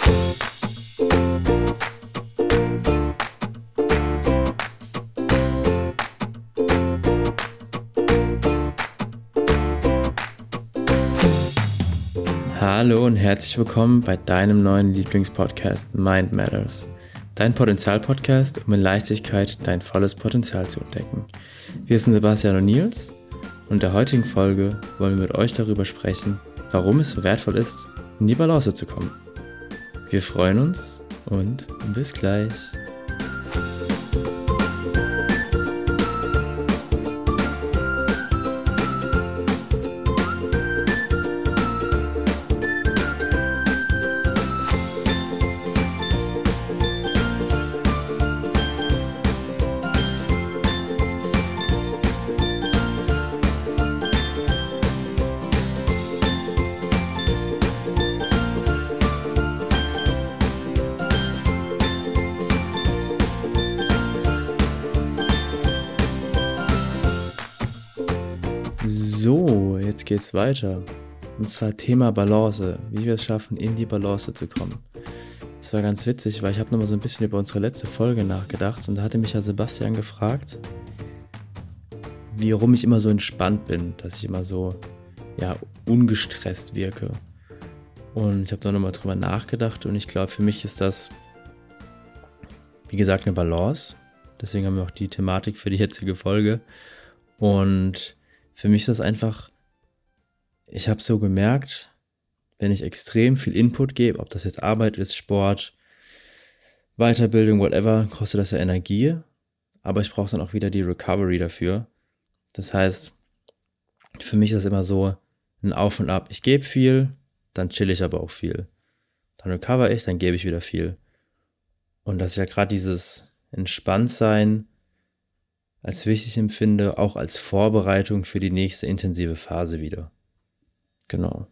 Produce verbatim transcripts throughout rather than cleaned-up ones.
Hallo und herzlich willkommen bei deinem neuen Lieblingspodcast Mind Matters. Dein Potenzial-Podcast, um in Leichtigkeit dein volles Potenzial zu entdecken. Wir sind Sebastian und Nils und in der heutigen Folge wollen wir mit euch darüber sprechen, warum es so wertvoll ist, in die Balance zu kommen. Wir freuen uns und bis gleich. So, jetzt geht's weiter. Und zwar Thema Balance, wie wir es schaffen, in die Balance zu kommen. Das war ganz witzig, weil ich habe nochmal so ein bisschen über unsere letzte Folge nachgedacht und da hatte mich ja Sebastian gefragt, warum ich immer so entspannt bin, dass ich immer so, ja, ungestresst wirke. Und ich habe da nochmal drüber nachgedacht und ich glaube, für mich ist das, wie gesagt, eine Balance. Deswegen haben wir auch die Thematik für die jetzige Folge. Und für mich ist das einfach, ich habe so gemerkt, wenn ich extrem viel Input gebe, ob das jetzt Arbeit ist, Sport, Weiterbildung, whatever, kostet das ja Energie, aber ich brauche dann auch wieder die Recovery dafür. Das heißt, für mich ist das immer so ein Auf und Ab. Ich gebe viel, dann chill ich aber auch viel. Dann recover ich, dann gebe ich wieder viel. Und dass ich ja gerade dieses Entspanntsein als wichtig empfinde, auch als Vorbereitung für die nächste intensive Phase wieder. Genau.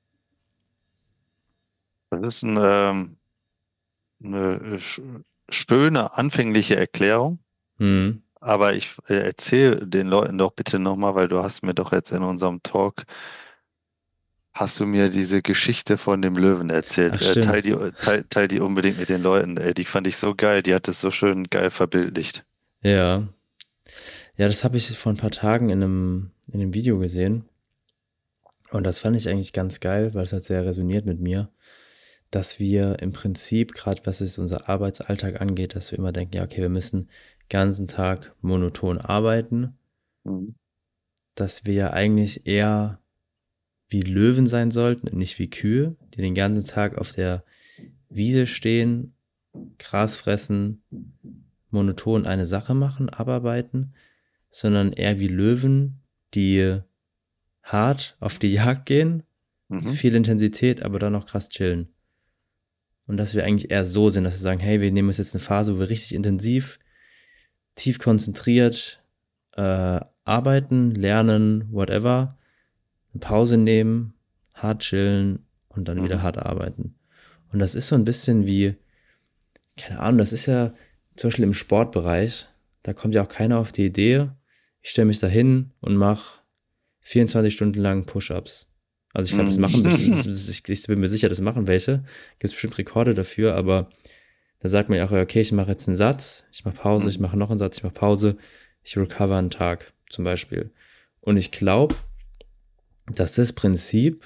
Das ist ein, ähm, eine sch schöne anfängliche Erklärung, Hm. aber ich äh, erzähle den Leuten doch bitte nochmal, weil du hast mir doch jetzt in unserem Talk, hast du mir diese Geschichte von dem Löwen erzählt. Ach, Äh, teil stimmt. die, teil, teil die unbedingt mit den Leuten. Ey, die fand ich so geil, die hat es so schön geil verbildlicht. Ja. Ja, das habe ich vor ein paar Tagen in einem, in einem Video gesehen. Und das fand ich eigentlich ganz geil, weil es hat sehr resoniert mit mir, dass wir im Prinzip, gerade was es unser Arbeitsalltag angeht, dass wir immer denken, ja, okay, wir müssen den ganzen Tag monoton arbeiten, Mhm. dass wir ja eigentlich eher wie Löwen sein sollten und nicht wie Kühe, die den ganzen Tag auf der Wiese stehen, Gras fressen, monoton eine Sache machen, abarbeiten, sondern eher wie Löwen, die hart auf die Jagd gehen, Mhm. viel Intensität, aber dann noch krass chillen. Und dass wir eigentlich eher so sind, dass wir sagen, hey, wir nehmen uns jetzt eine Phase, wo wir richtig intensiv, tief konzentriert äh, arbeiten, lernen, whatever, eine Pause nehmen, hart chillen und dann wieder Mhm. hart arbeiten. Und das ist so ein bisschen wie, keine Ahnung, das ist ja zum Beispiel im Sportbereich, da kommt ja auch keiner auf die Idee, ich stelle mich da hin und mache vierundzwanzig Stunden lang Push-Ups. Also ich glaube, das machen, das, das, das, ich, ich bin mir sicher, das machen welche. Gibt es bestimmt Rekorde dafür, aber da sagt man ja auch, okay, ich mache jetzt einen Satz, ich mache Pause, ich mache noch einen Satz, ich mache Pause, ich recover einen Tag zum Beispiel. Und ich glaube, dass das Prinzip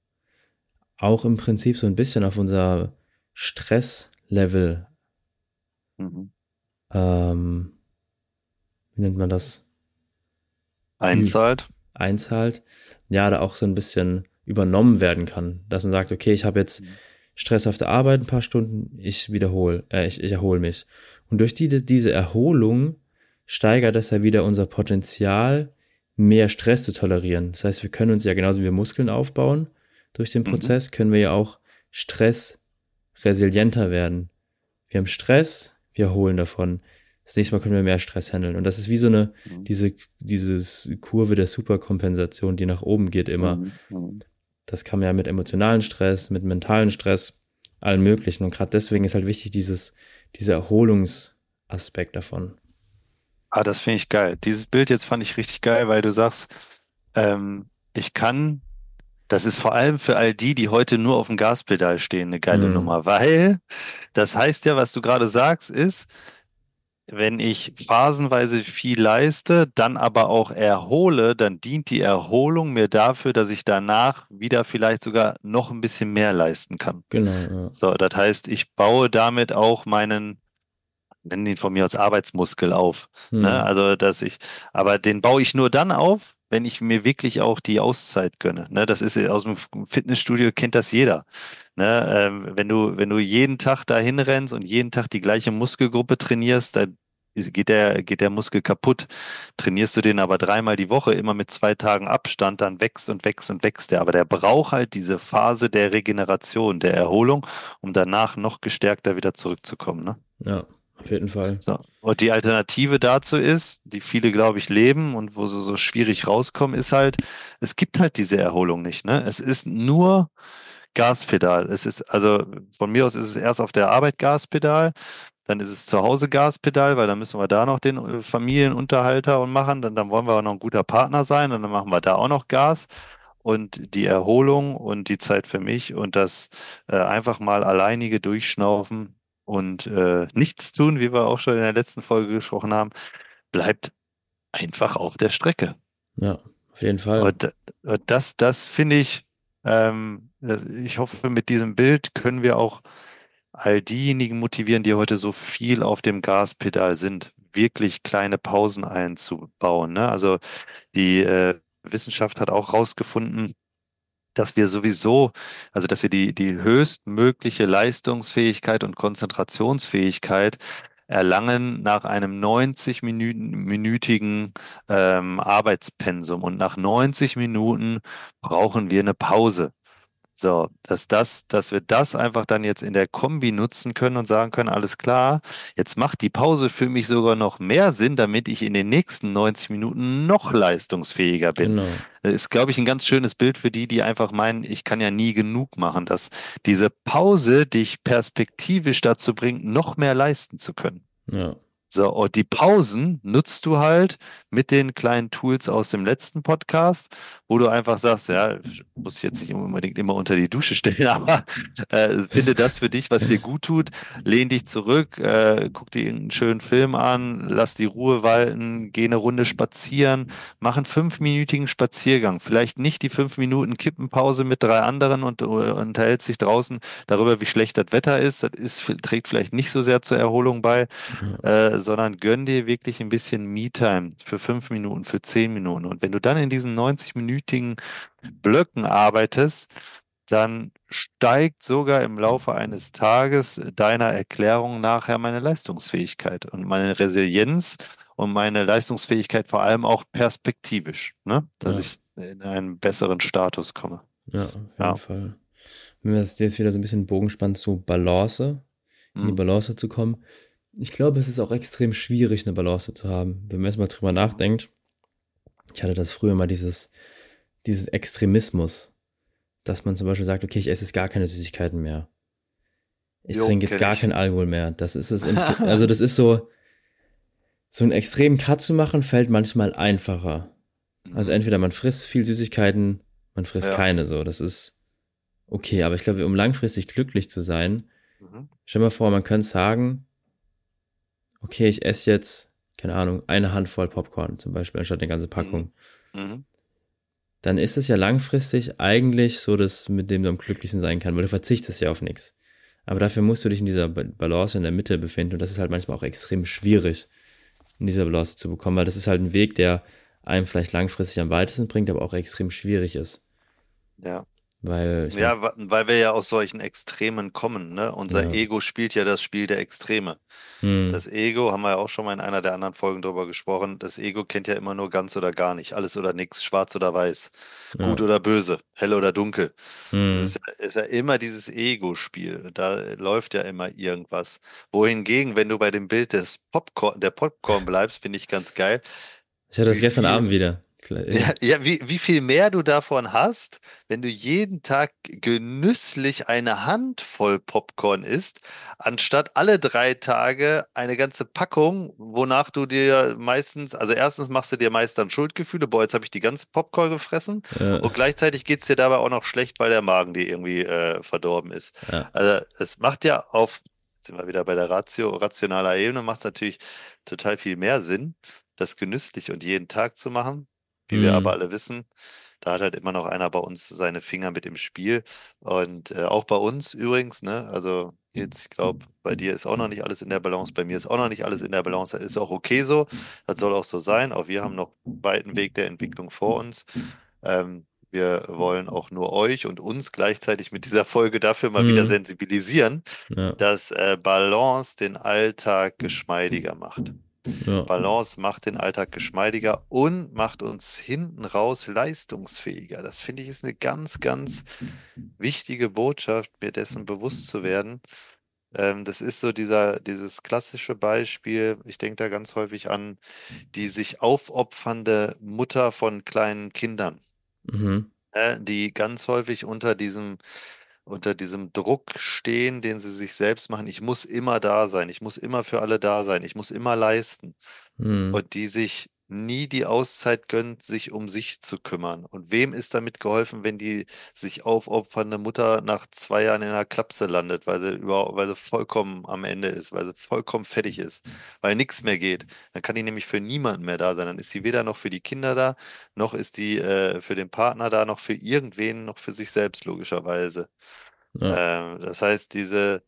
auch im Prinzip so ein bisschen auf unser Stresslevel, Mhm. ähm, wie nennt man das, Einzahlt. einzahlt, ja, da auch so ein bisschen übernommen werden kann. Dass man sagt, okay, ich habe jetzt Stress auf der Arbeit ein paar Stunden, ich wiederhole, äh, ich, ich erhole mich. Und durch die, diese Erholung steigert das ja wieder unser Potenzial, mehr Stress zu tolerieren. Das heißt, wir können uns ja genauso wie wir Muskeln aufbauen, durch den Prozess können wir ja auch Stress resilienter werden. Wir haben Stress, wir erholen davon. Das nächste Mal können wir mehr Stress handeln. Und das ist wie so eine, Mhm. diese, dieses Kurve der Superkompensation, die nach oben geht immer. Mhm. Mhm. Das kann man ja mit emotionalen Stress, mit mentalen Stress, allen möglichen. Und gerade deswegen ist halt wichtig, dieses, dieser Erholungsaspekt davon. Ah, das finde ich geil. Dieses Bild jetzt fand ich richtig geil, weil du sagst, ähm, ich kann Das ist vor allem für all die, die heute nur auf dem Gaspedal stehen, eine geile Hm, Nummer, weil das heißt ja, was du gerade sagst, ist, wenn ich phasenweise viel leiste, dann aber auch erhole, dann dient die Erholung mir dafür, dass ich danach wieder vielleicht sogar noch ein bisschen mehr leisten kann. genau, ja. So, das heißt, ich baue damit auch meinen, nennen ihn von mir aus Arbeitsmuskel auf. Ne? Hm, Also, dass ich, aber den baue ich nur dann auf, wenn ich mir wirklich auch die Auszeit gönne. Ne? Das ist aus dem Fitnessstudio, kennt das jeder. Ne? Ähm, wenn du, wenn du jeden Tag dahin rennst und jeden Tag die gleiche Muskelgruppe trainierst, dann ist- geht der, geht der Muskel kaputt. Trainierst du den aber dreimal die Woche, immer mit zwei Tagen Abstand, dann wächst und wächst und wächst der. Aber der braucht halt diese Phase der Regeneration, der Erholung, um danach noch gestärkter wieder zurückzukommen. Ne? ja, auf jeden Fall. So. Und die Alternative dazu ist, die viele, glaube ich, leben und wo sie so schwierig rauskommen, ist halt, es gibt halt diese Erholung nicht, ne? Es ist nur Gaspedal. Es ist, also von mir aus ist es erst auf der Arbeit Gaspedal, dann ist es zu Hause Gaspedal, weil dann müssen wir da noch den äh, Familienunterhalter und machen, dann, dann wollen wir auch noch ein guter Partner sein und dann machen wir da auch noch Gas. Und die Erholung und die Zeit für mich und das äh, einfach mal alleinige Durchschnaufen und äh, nichts tun, wie wir auch schon in der letzten Folge gesprochen haben, bleibt einfach auf der Strecke. Ja, auf jeden Fall. Und äh, das, das finde ich, ähm, äh, ich hoffe, mit diesem Bild können wir auch all diejenigen motivieren, die heute so viel auf dem Gaspedal sind, wirklich kleine Pausen einzubauen. Ne? Also die äh, Wissenschaft hat auch herausgefunden, dass wir sowieso, also dass wir die, die höchstmögliche Leistungsfähigkeit und Konzentrationsfähigkeit erlangen nach einem neunzig-minütigen ähm, Arbeitspensum. Und nach neunzig Minuten brauchen wir eine Pause. So, dass das, dass wir das einfach dann jetzt in der Kombi nutzen können und sagen können, alles klar, jetzt macht die Pause für mich sogar noch mehr Sinn, damit ich in den nächsten neunzig Minuten noch leistungsfähiger bin. Genau. Das ist, glaube ich, ein ganz schönes Bild für die, die einfach meinen, ich kann ja nie genug machen, dass diese Pause dich perspektivisch dazu bringt, noch mehr leisten zu können. Ja. So, und die Pausen nutzt du halt mit den kleinen Tools aus dem letzten Podcast, wo du einfach sagst, ja, ich muss jetzt nicht unbedingt immer unter die Dusche stellen, aber äh, finde das für dich, was dir gut tut, lehn dich zurück, äh, guck dir einen schönen Film an, lass die Ruhe walten, geh eine Runde spazieren, mach einen fünfminütigen Spaziergang, vielleicht nicht die fünf Minuten Kippenpause mit drei anderen und, und unterhältst dich draußen darüber, wie schlecht das Wetter ist, das ist, trägt vielleicht nicht so sehr zur Erholung bei, Ja. äh, sondern gönn dir wirklich ein bisschen Me-Time für fünf Minuten, für zehn Minuten. Und wenn du dann in diesen neunzig-minütigen Blöcken arbeitest, dann steigt sogar im Laufe eines Tages deiner Erklärung nachher meine Leistungsfähigkeit und meine Resilienz und meine Leistungsfähigkeit vor allem auch perspektivisch, ne? Dass Ja. ich in einen besseren Status komme. Ja, auf jeden Ja. Fall. Wenn wir das jetzt wieder so ein bisschen Bogen spannen zu Balance, in die Mhm. Balance zu kommen. Ich glaube, es ist auch extrem schwierig, eine Balance zu haben. Wenn man erstmal drüber nachdenkt, ich hatte das früher mal dieses, dieses Extremismus, dass man zum Beispiel sagt, okay, ich esse jetzt gar keine Süßigkeiten mehr. Ich Jo, trinke jetzt kenne gar ich. keinen Alkohol mehr. Das ist es, im, also das ist so, so einen extremen Cut zu machen, fällt manchmal einfacher. Also Mhm. entweder man frisst viel Süßigkeiten, man frisst Ja. keine, so. Das ist okay, aber ich glaube, um langfristig glücklich zu sein, Mhm. stell dir mal vor, man könnte sagen, okay, ich esse jetzt, keine Ahnung, eine Handvoll Popcorn zum Beispiel, anstatt eine ganze Mhm. Packung. Mhm. Dann ist es ja langfristig eigentlich so, dass mit dem du am glücklichsten sein kann, weil du verzichtest ja auf nichts. Aber dafür musst du dich in dieser Ba- Balance in der Mitte befinden und das ist halt manchmal auch extrem schwierig, in dieser Balance zu bekommen, weil das ist halt ein Weg, der einem vielleicht langfristig am weitesten bringt, aber auch extrem schwierig ist. Ja. Weil, ich meine, Ja, wa- weil wir ja aus solchen Extremen kommen, ne? Unser ja, Ego spielt ja das Spiel der Extreme. hm, Das Ego, haben wir ja auch schon mal in einer der anderen Folgen drüber gesprochen, das Ego kennt ja immer nur ganz oder gar nicht, alles oder nichts, schwarz oder weiß, ja, gut oder böse, hell oder dunkel. Das hm, ist ja, ist ja immer dieses Ego-Spiel. Da läuft ja immer irgendwas. Wohingegen, wenn du bei dem Bild des Popcorn, der Popcorn bleibst, finde ich ganz geil. Ich hatte das wie gestern viel Abend wieder. Klar, ja. Ja, ja, wie, wie viel mehr du davon hast, wenn du jeden Tag genüsslich eine Handvoll Popcorn isst, anstatt alle drei Tage eine ganze Packung, wonach du dir meistens, also erstens machst du dir meist dann Schuldgefühle, boah, jetzt habe ich die ganze Popcorn gefressen Ja, und gleichzeitig geht es dir dabei auch noch schlecht, weil der Magen dir irgendwie äh, verdorben ist. ja. Also es macht ja auf, jetzt sind wir wieder bei der Ratio, rationaler Ebene, macht es natürlich total viel mehr Sinn, das genüsslich und jeden Tag zu machen. Wie wir aber Mhm. alle wissen, da hat halt immer noch einer bei uns seine Finger mit im Spiel. Und äh, auch bei uns übrigens, ne? Also jetzt, ich glaube, bei dir ist auch noch nicht alles in der Balance, bei mir ist auch noch nicht alles in der Balance. Das ist auch okay so. Das soll auch so sein. Auch wir haben noch einen weiten Weg der Entwicklung vor uns. Ähm, wir wollen auch nur euch und uns gleichzeitig mit dieser Folge dafür mal wieder Mhm. sensibilisieren, Ja, dass äh, Balance den Alltag geschmeidiger macht. ja. Balance macht den Alltag geschmeidiger und macht uns hinten raus leistungsfähiger. Das finde ich ist eine ganz, ganz wichtige Botschaft, mir dessen bewusst zu werden. Ähm, das ist so dieser, dieses klassische Beispiel, ich denke da ganz häufig an die sich aufopfernde Mutter von kleinen Kindern, Mhm. äh, die ganz häufig unter diesem unter diesem Druck stehen, den sie sich selbst machen. Ich muss immer da sein, ich muss immer für alle da sein, ich muss immer leisten. Mhm. Und die sich nie die Auszeit gönnt, sich um sich zu kümmern. Und wem ist damit geholfen, wenn die sich aufopfernde Mutter nach zwei Jahren in einer Klapse landet, weil sie überhaupt, weil sie vollkommen am Ende ist, weil sie vollkommen fertig ist, weil nichts mehr geht. Dann kann die nämlich für niemanden mehr da sein. Dann ist sie weder noch für die Kinder da, noch ist die äh, für den Partner da, noch für irgendwen, noch für sich selbst, logischerweise. Ja, Ähm, das heißt, diese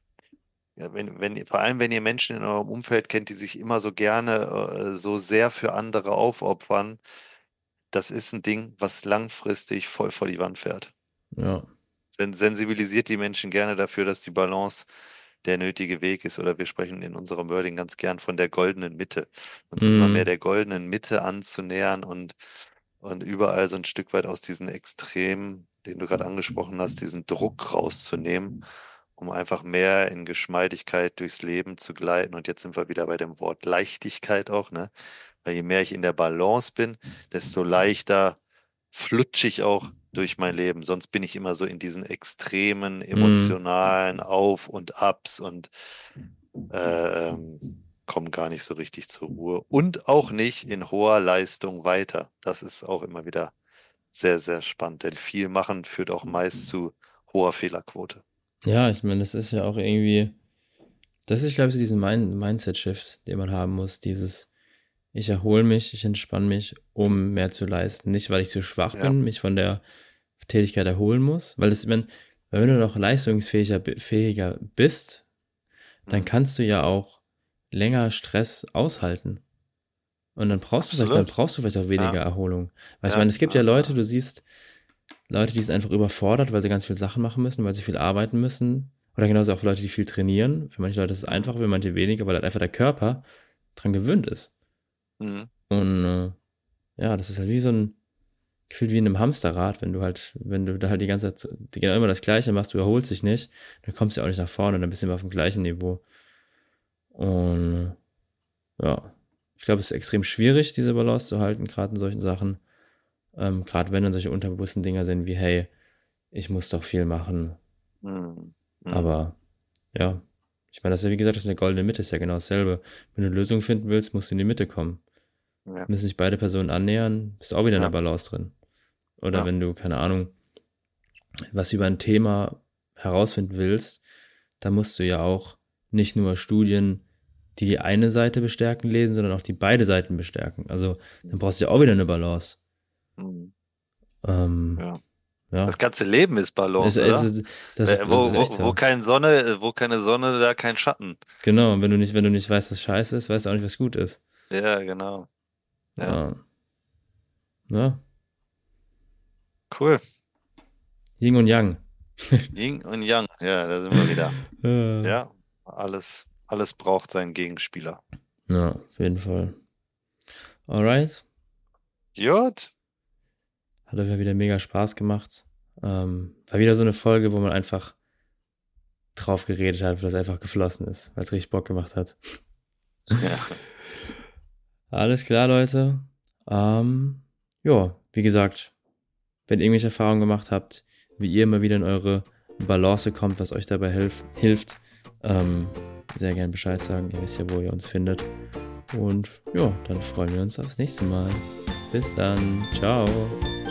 ja, wenn, wenn, vor allem, wenn ihr Menschen in eurem Umfeld kennt, die sich immer so gerne, äh, so sehr für andere aufopfern, das ist ein Ding, was langfristig voll vor die Wand fährt. ja. Sen sensibilisiert die Menschen gerne dafür, dass die Balance der nötige Weg ist. Oder wir sprechen in unserem Wording ganz gern von der goldenen Mitte. Uns immer mehr Mhm. der goldenen Mitte anzunähern und, und überall so ein Stück weit aus diesen Extremen, den du gerade angesprochen hast, diesen Druck rauszunehmen, um einfach mehr in Geschmeidigkeit durchs Leben zu gleiten. Und jetzt sind wir wieder bei dem Wort Leichtigkeit auch, ne? Weil je mehr ich in der Balance bin, desto leichter flutsche ich auch durch mein Leben. Sonst bin ich immer so in diesen extremen Mhm. emotionalen Auf und Abs und äh, ähm, komme gar nicht so richtig zur Ruhe. Und auch nicht in hoher Leistung weiter. Das ist auch immer wieder sehr, sehr spannend, denn viel machen führt auch meist zu hoher Fehlerquote. Ja, ich meine, das ist ja auch irgendwie, das ist, glaube ich, so diesen Mind Mindset-Shift, den man haben muss. Dieses, ich erhole mich, ich entspanne mich, um mehr zu leisten. Nicht, weil ich zu schwach Ja. bin, mich von der Tätigkeit erholen muss. Weil das, wenn, weil wenn du noch leistungsfähiger bi- fähiger bist, dann Mhm. kannst du ja auch länger Stress aushalten. Und dann brauchst du vielleicht, dann Absolut. brauchst du vielleicht auch Ja, weniger Erholung. Weil ich ja, meine, es gibt ja ja, Leute, ja. du siehst Leute, die sind einfach überfordert, weil sie ganz viele Sachen machen müssen, weil sie viel arbeiten müssen. Oder genauso auch Leute, die viel trainieren. Für manche Leute ist es Mhm. einfacher, für manche weniger, weil halt einfach der Körper dran gewöhnt ist. Mhm. Und äh, ja, das ist halt wie so ein, gefühlt wie in einem Hamsterrad, wenn du halt, wenn du da halt die ganze Zeit die genau immer das Gleiche machst, du erholst dich nicht, dann kommst du ja auch nicht nach vorne, dann bist du immer auf dem gleichen Niveau. Und ja, ich glaube, es ist extrem schwierig, diese Balance zu halten, gerade in solchen Sachen. Ähm, gerade wenn dann solche unterbewussten Dinger sind wie, hey, ich muss doch viel machen. Mhm. Mhm. Aber ja, ich meine, das ist ja wie gesagt, das ist eine goldene Mitte, ist ja genau dasselbe. Wenn du eine Lösung finden willst, musst du in die Mitte kommen. Ja, Müssen sich beide Personen annähern, bist auch wieder in der ja, Balance drin. Oder ja. wenn du, keine Ahnung, was über ein Thema herausfinden willst, dann musst du ja auch nicht nur Studien, die die eine Seite bestärken, lesen, sondern auch die beide Seiten bestärken. Also dann Mhm. brauchst du ja auch wieder eine Balance. Mhm. Ähm, Ja. Das ja, ganze Leben ist es, Balance, es, oder? ist- das ist, Wer- das Wo, ist echt wo, wo so. keine Sonne, wo keine Sonne, da kein Schatten. Genau, und wenn du nicht, wenn du nicht weißt, was scheiße ist, weißt du auch nicht, was gut ist. Ja, genau. Ja, Ja, ja. cool. Yin und Yang. Yin und Yang. Ja, da sind wir wieder. Äh, Ja, alles, alles braucht seinen Gegenspieler. Ja, auf jeden Fall. Alright. Jut. Hat auf jeden Fall wieder mega Spaß gemacht. Ähm, war wieder so eine Folge, wo man einfach drauf geredet hat, weil es einfach geflossen ist, weil es richtig Bock gemacht hat. Ja. Alles klar, Leute. Ähm, ja, wie gesagt, wenn ihr irgendwelche Erfahrungen gemacht habt, wie ihr immer wieder in eure Balance kommt, was euch dabei hilf, hilft, ähm, sehr gerne Bescheid sagen. Ihr wisst ja, wo ihr uns findet. Und ja, dann freuen wir uns aufs nächste Mal. Bis dann. Ciao.